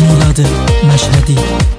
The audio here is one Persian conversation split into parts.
میلاد مشهدی.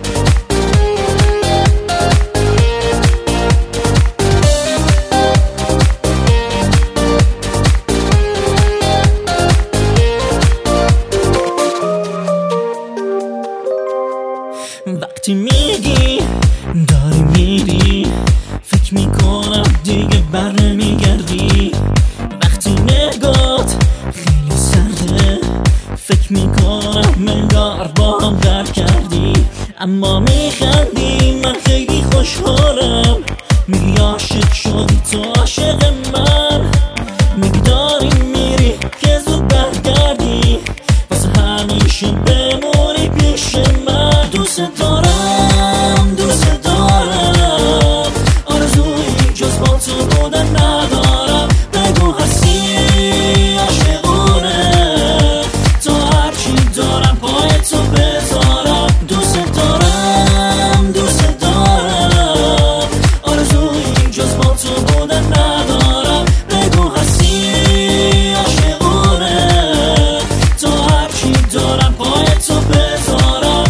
وقتی میگی داری میری فکر میکنم دیگه بر نمیگردی. وقتی نگات خیلی سرده فکر میکنم منگار با هم در کردی. اما میخندی من خیلی خوشحالم. میگی عاشق شدی تو عاشق من. میگی داری میری که زود برگردی واسه همیشه بمونی پیش من. دوست دارم دوست دارم آرزویی جز با تو بودن ندارم. بگو هستی عاشقونه تا هرچی دارم پای تو بذارم. دوست دارم دوست دارم آرزویی جز با تو بودن ندارم. بگو هستی عاشقونه تا هرچی دارم پای تو بذارم.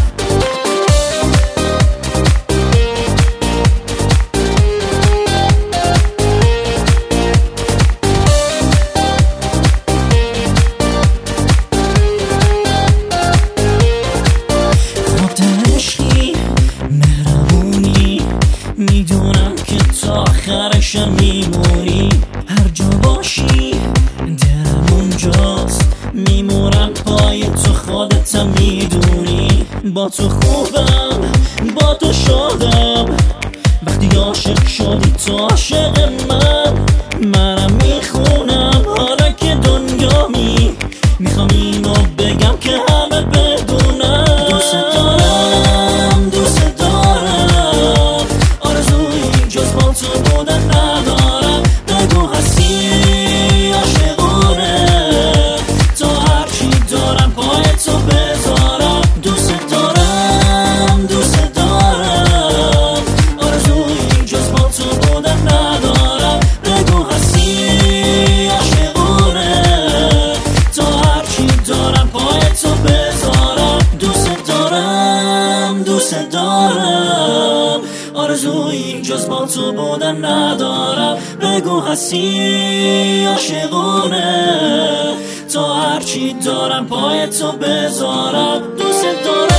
میدونم که تا آخرشم میمونی. هر جا باشی دلم اونجاست. میمونم پای تو خودتم میدونی. با تو خوبم با تو شادم. وقتی عاشق شدی تو عاشق من. منم میخونم حالا که دنیامی. میخوام اینو بگم که همه بدونم. دوست دارم دوست دارم آرزویی جز با تو بودن ندارم. بگو هستی عاشقونه تا هرچی دارم پای تو بذارم. دوست دارم دوست دارم آرزویی جز با تو بودن ندارم. بگو هستی عاشقونه تا هرچی دارم پای تو بذارم. دوست دارم دوست دارم آرزویی جز با تو بودن ندارم. بگو هستی عاشقونه تا هرچی دارم پای تو بذارم. دوست دارم